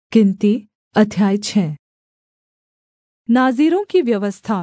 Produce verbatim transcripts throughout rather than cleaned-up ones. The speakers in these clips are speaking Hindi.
गिनती अध्याय छः। नाज़ीरों की व्यवस्था।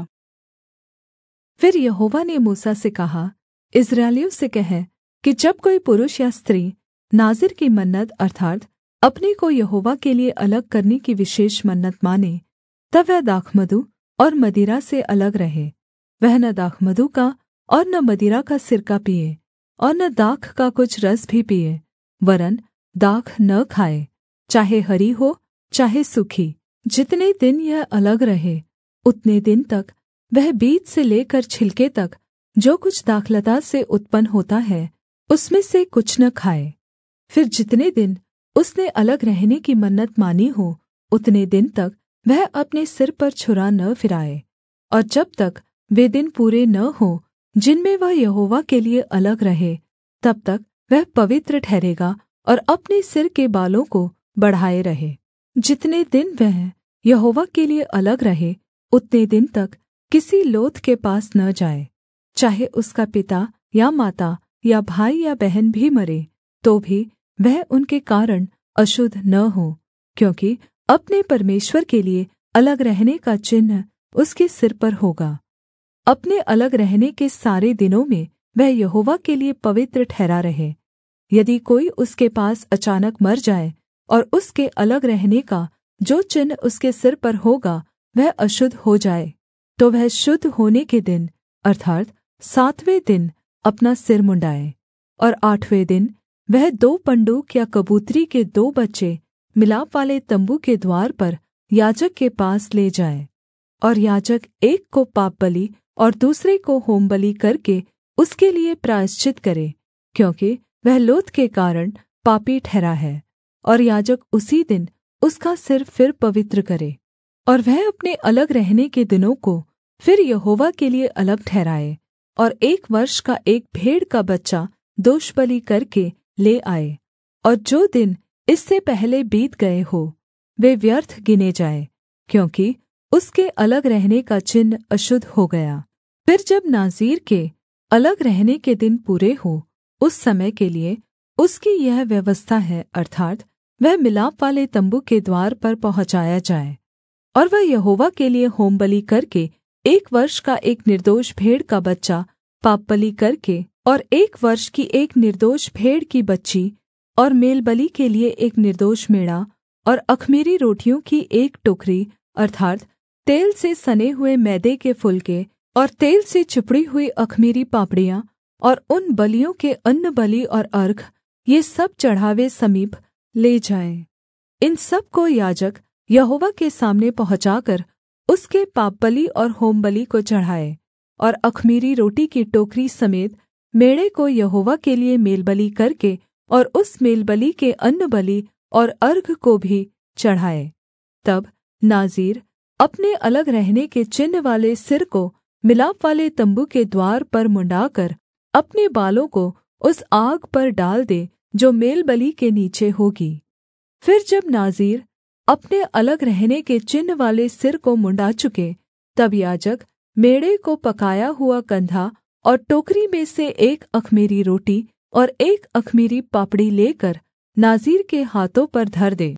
फिर यहोवा ने मूसा से कहा, इस्राएलियों से कह कि जब कोई पुरुष या स्त्री नाज़ीर की मन्नत अर्थात् अपने को यहोवा के लिये अलग करने की विशेष मन्नत माने, तब वह दाखमधु और मदिरा से अलग रहे। वह न दाखमधु का और न मदिरा का सिरका पिए, और न दाख का कुछ रस भी पिए, वरन् दाख न खाए, चाहे हरी हो चाहे सूखी। जितने दिन यह अलग रहे उतने दिन तक वह बीज से लेकर छिलके तक जो कुछ दाखलता से उत्पन्न होता है उसमें से कुछ न खाए। फिर जितने दिन उसने अलग रहने की मन्नत मानी हो उतने दिन तक वह अपने सिर पर छुरा न फिराए, और जब तक वे दिन पूरे न हों जिनमें वह यहोवा के लिये अलग रहे, तब तक वह पवित्र ठहरेगा और अपने सिर के बालों को बढ़ाए रहे। जितने दिन वह यहोवा के लिये अलग रहे उतने दिन तक किसी लोथ के पास न जाए, चाहे उसका पिता या माता या भाई या बहन भी मरे, तो भी वह उनके कारण अशुद्ध न हो, क्योंकि अपने परमेश्वर के लिये अलग रहने का चिन्ह उसके सिर पर होगा। अपने अलग रहने के सारे दिनों में वह यहोवा के लिये पवित्र ठहरा रहे। यदि कोई उसके पास अचानक मर जाए और उसके अलग रहने का जो चिन्ह उसके सिर पर होगा वह अशुद्ध हो जाए, तो वह शुद्ध होने के दिन अर्थात् सातवें दिन अपना सिर मुँण्ड़ाए, और आठवें दिन वह दो पंडूक या कबूतरी के दो बच्चे मिलापवाले तम्बू के द्वार पर याजक के पास ले जाए, और याजक एक को पापबलि और दूसरे को होमबलि करके उसके लिये प्रायश्चित करे, क्योंकि वह लोथ के कारण पापी ठहरा है। और याजक उसी दिन उसका सिर फिर पवित्र करे, और वह अपने अलग रहने के दिनों को फिर यहोवा के लिये अलग ठहराए, और एक वर्ष का एक भेड़ का बच्चा दोषबलि करके ले आए। और जो दिन इससे पहले बीत गए हो वे व्यर्थ गिने जाए, क्योंकि उसके अलग रहने का चिन्ह अशुद्ध हो गया। फिर जब नाज़ीर के अलग रहने के दिन पूरे हों उस समय के लिये उसकी यह व्यवस्था है, अर्थात् वह मिलापवाले तम्बू के द्वार पर पहुँचाया जाए, और वह यहोवा के लिये होमबलि करके एक वर्ष का एक निर्दोष भेड़ का बच्चा पापबलि करके, और एक वर्ष की एक निर्दोष भेड़ की बच्ची, और मेलबलि के लिये एक निर्दोष मेढ़ा, और अख़मीरी रोटियों की एक टोकरी अर्थात् तेल से सने हुए मैदे के फुलके और तेल से चिपड़ी हुई अख़मीरी पापड़ियाँ, और उन बलियों के अन्नबलि और अर्घ, ये सब चढ़ावे समीप ले जाएँ। इन सब को याजक यहोवा के सामने पहुँचाकर उसके पापबलि और होमबलि को चढ़ाए, और अख़मीरी रोटी की टोकरी समेत मेढ़े को यहोवा के लिये मेलबलि करके और उस मेलबलि के अन्नबलि और अर्घ को भी चढ़ाए। तब नाज़ीर अपने अलग रहने के चिन्ह वाले सिर को मिलापवाले तम्बू के द्वार पर मुँण्ड़ाकर अपने बालों को उस आग पर डाल दे जो मेलबलि के नीचे होगी। फिर जब नाज़ीर अपने अलग रहने के चिन्ह वाले सिर को मुँण्ड़ा चुके, तब याजक मेढ़े को पकाया हुआ कंधा और टोकरी में से एक अख़मीरी रोटी और एक अख़मीरी पापड़ी लेकर नाज़ीर के हाथों पर धर दे,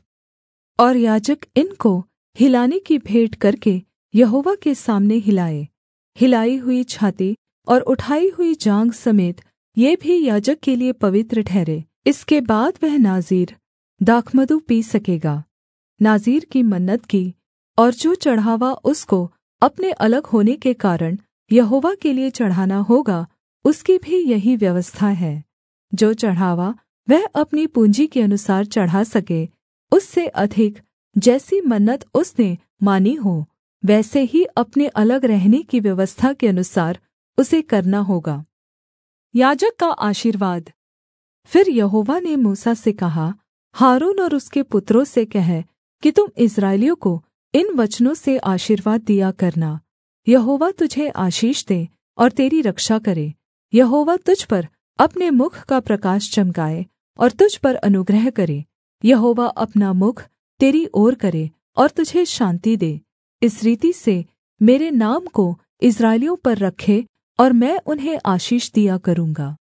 और याजक इनको हिलाने की भेंट करके यहोवा के सामने हिलाए। हिलाई हुई छाती और उठाई हुई जाँघ समेत ये भी याजक के लिये पवित्र ठहरे। इसके बाद वह नाज़ीर दाखमधु पी सकेगा। नाज़ीर की मन्नत की और जो चढ़ावा उसको अपने अलग होने के कारण यहोवा के लिये चढ़ाना होगा उसकी भी यही व्यवस्था है। जो चढ़ावा वह अपनी पूँजी के अनुसार चढ़ा सके, उससे अधिक जैसी मन्नत उसने मानी हो वैसे ही अपने अलग रहने की व्यवस्था के अनुसार उसे करना होगा। याजक का आशीर्वाद। फिर यहोवा ने मूसा से कहा, हारून और उसके पुत्रों से कह कि तुम इस्राएलियों को इन वचनों से आशीर्वाद दिया करना। यहोवा तुझे आशीष दे और तेरी रक्षा करे। यहोवा तुझ पर अपने मुख का प्रकाश चमकाए और तुझ पर अनुग्रह करे। यहोवा अपना मुख तेरी ओर करे और तुझे शान्ति दे। इस रीति से मेरे नाम को इस्राएलियों पर रखे और मैं उन्हें आशीष दिया करूँगा।